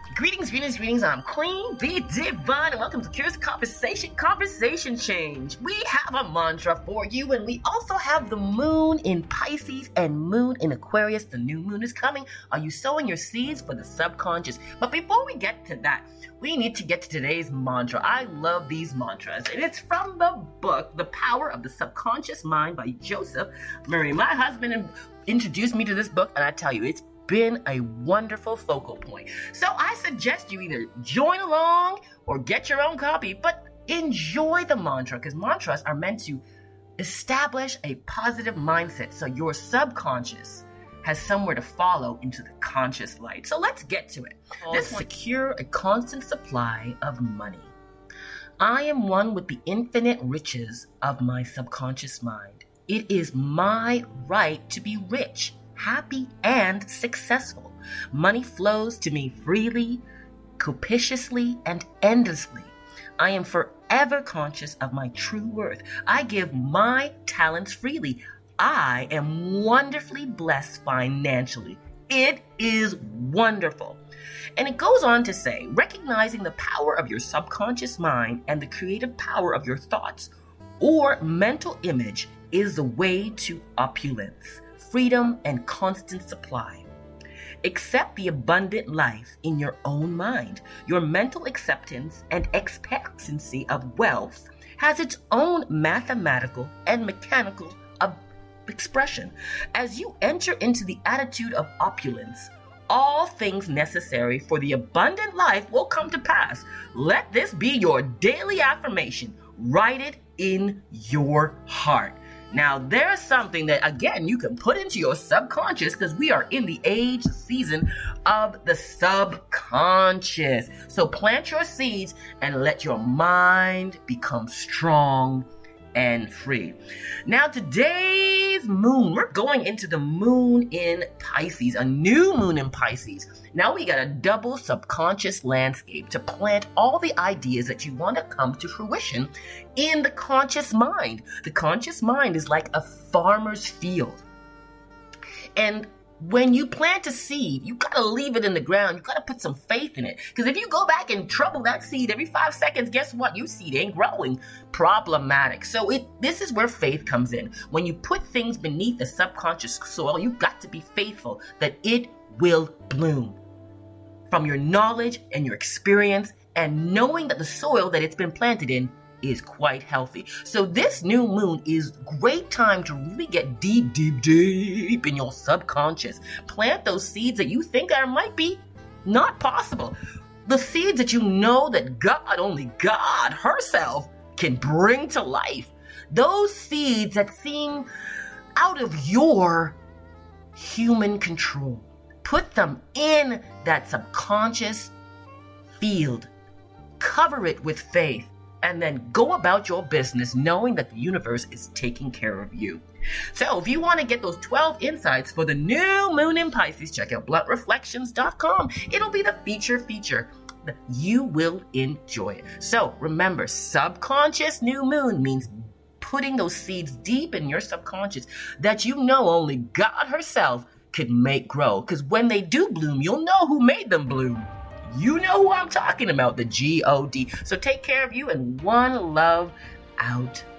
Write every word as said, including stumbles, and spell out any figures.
Greetings, greetings, greetings. I'm Queen B Divine, and welcome to Curious Conversation, Conversation Change. We have a mantra for you, and we also have the moon in Pisces and moon in Aquarius. The new moon is coming. Are you sowing your seeds for the subconscious? But before we get to that, we need to get to today's mantra. I love these mantras, and it's from the book, The Power of the Subconscious Mind by Joseph Murray. My husband introduced me to this book, and I tell you, it's been a wonderful focal point. So I suggest you either join along or get your own copy, but enjoy the mantra, because mantras are meant to establish a positive mindset so your subconscious has somewhere to follow into the conscious light. So let's get to it. Let's secure a constant supply of money. I am one with the infinite riches of my subconscious mind. It is my right to be rich, happy, and successful. Money flows to me freely, copiously, and endlessly. I am forever conscious of my true worth. I give my talents freely. I am wonderfully blessed financially. It is wonderful. And it goes on to say, recognizing the power of your subconscious mind and the creative power of your thoughts or mental image is the way to opulence, freedom, and constant supply. Accept the abundant life in your own mind. Your mental acceptance and expectancy of wealth has its own mathematical and mechanical uh, expression. As you enter into the attitude of opulence, all things necessary for the abundant life will come to pass. Let this be your daily affirmation. Write it in your heart. Now, there is something that, again, you can put into your subconscious, because we are in the age season of the subconscious. So plant your seeds and let your mind become strong and free. Now, today's moon, we're going into the moon in Pisces, a new moon in Pisces. Now we got a double subconscious landscape to plant all the ideas that you want to come to fruition in the conscious mind. The conscious mind is like a farmer's field. And when you plant a seed, you gotta leave it in the ground. You gotta put some faith in it. Because if you go back and trouble that seed every five seconds, guess what? Your seed ain't growing. Problematic. So it this is where faith comes in. When you put things beneath the subconscious soil, you got to be faithful that it will bloom. From your knowledge and your experience and knowing that the soil that it's been planted in is quite healthy. So this new moon is great time to really get deep, deep, deep in your subconscious. Plant those seeds that you think are might be not possible. The seeds that you know that God, only God herself can bring to life. Those seeds that seem out of your human control. Put them in that subconscious field. Cover it with faith. And then go about your business knowing that the universe is taking care of you. So if you want to get those twelve insights for the new moon in Pisces, check out blunt reflections dot com. It'll be the feature feature. You will enjoy it. So remember, subconscious new moon means putting those seeds deep in your subconscious that you know only God herself could make grow. Because when they do bloom, you'll know who made them bloom. You know who I'm talking about, the G O D. So take care of you, and one love out.